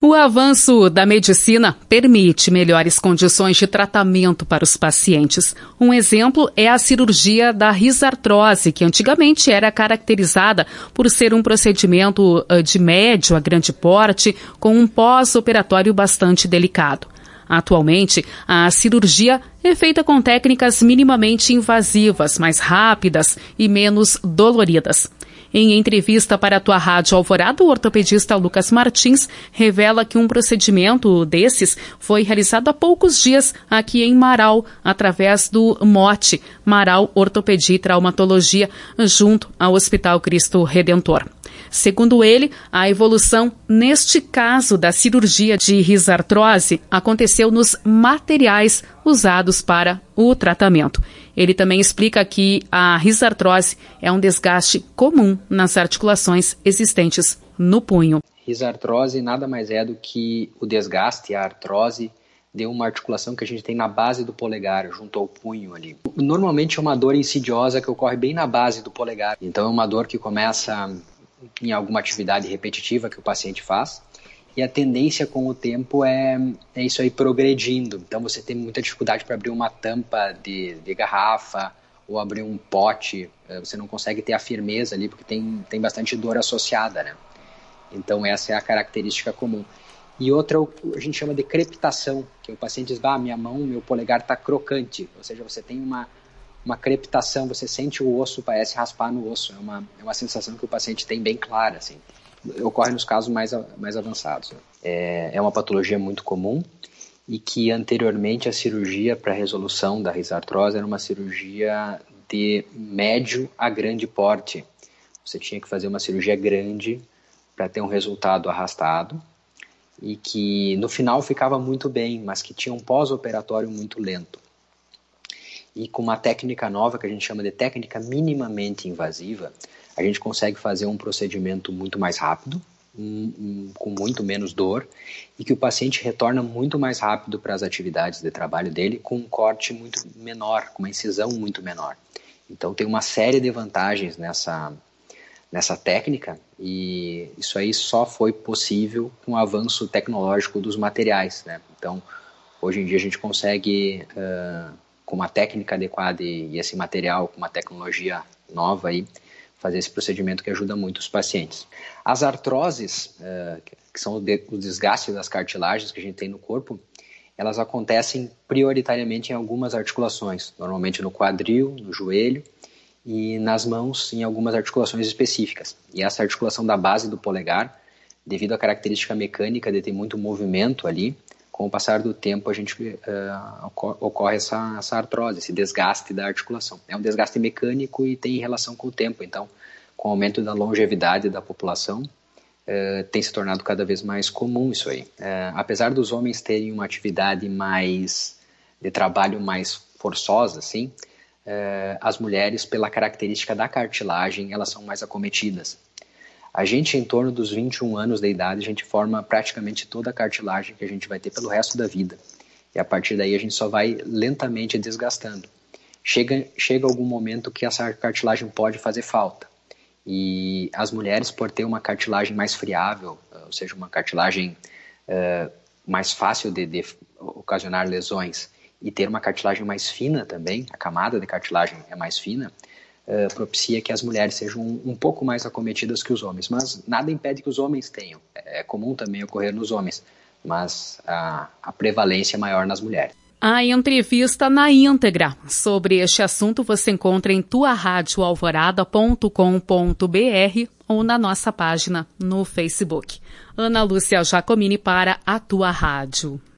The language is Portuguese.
O avanço da medicina permite melhores condições de tratamento para os pacientes. Um exemplo é a cirurgia da risartrose, que antigamente era caracterizada por ser um procedimento de médio a grande porte, com um pós-operatório bastante delicado. Atualmente, a cirurgia é feita com técnicas minimamente invasivas, mais rápidas e menos doloridas. Em entrevista para a Tua Rádio Alvorada, o ortopedista Lucas Martins revela que um procedimento desses foi realizado há poucos dias aqui em Marau, através do MOT, Marau Ortopedia e Traumatologia, junto ao Hospital Cristo Redentor. Segundo ele, a evolução, neste caso da cirurgia de risartrose, aconteceu nos materiais usados para o tratamento. Ele também explica que a risartrose é um desgaste comum nas articulações existentes no punho. Risartrose nada mais é do que o desgaste, a artrose de uma articulação que a gente tem na base do polegar, junto ao punho ali. Normalmente é uma dor insidiosa que ocorre bem na base do polegar. Então é uma dor que começa em alguma atividade repetitiva que o paciente faz, e a tendência com o tempo é isso aí progredindo. Então você tem muita dificuldade para abrir uma tampa de garrafa ou abrir um pote, você não consegue ter a firmeza ali porque tem bastante dor associada, né? Então essa é a característica comum. E outra a gente chama de crepitação, que o paciente diz, minha mão, meu polegar está crocante, ou seja, você tem uma crepitação, você sente o osso, parece raspar no osso, é uma sensação que o paciente tem bem clara, assim. Ocorre nos casos mais avançados. Né? É uma patologia muito comum e que anteriormente a cirurgia para resolução da risartrose era uma cirurgia de médio a grande porte. Você tinha que fazer uma cirurgia grande para ter um resultado arrastado e que no final ficava muito bem, mas que tinha um pós-operatório muito lento. E com uma técnica nova que a gente chama de técnica minimamente invasiva, a gente consegue fazer um procedimento muito mais rápido, com muito menos dor, e que o paciente retorna muito mais rápido para as atividades de trabalho dele com um corte muito menor, com uma incisão muito menor. Então tem uma série de vantagens nessa técnica, e isso aí só foi possível com o avanço tecnológico dos materiais, né? Então hoje em dia a gente consegue, com uma técnica adequada e esse material, com uma tecnologia nova aí, fazer esse procedimento que ajuda muito os pacientes. As artroses, que são o desgaste das cartilagens que a gente tem no corpo, elas acontecem prioritariamente em algumas articulações, normalmente no quadril, no joelho e nas mãos em algumas articulações específicas. E essa articulação da base do polegar, devido à característica mecânica de ter muito movimento ali, com o passar do tempo a gente ocorre essa artrose, esse desgaste da articulação. É um desgaste mecânico e tem relação com o tempo. Então, com o aumento da longevidade da população, tem se tornado cada vez mais comum isso aí. Apesar dos homens terem uma atividade de trabalho mais forçosa, assim, as mulheres, pela característica da cartilagem, elas são mais acometidas. A gente, em torno dos 21 anos de idade, a gente forma praticamente toda a cartilagem que a gente vai ter pelo resto da vida. E a partir daí a gente só vai lentamente desgastando. Chega algum momento que essa cartilagem pode fazer falta. E as mulheres, por ter uma cartilagem mais friável, ou seja, uma cartilagem mais fácil de ocasionar lesões, e ter uma cartilagem mais fina também, a camada de cartilagem é mais fina, propicia que as mulheres sejam um pouco mais acometidas que os homens, mas nada impede que os homens tenham. É comum também ocorrer nos homens, mas a prevalência é maior nas mulheres. A entrevista na íntegra sobre este assunto você encontra em tuaradioalvorada.com.br ou na nossa página no Facebook. Ana Lúcia Giacomini para a Tua Rádio.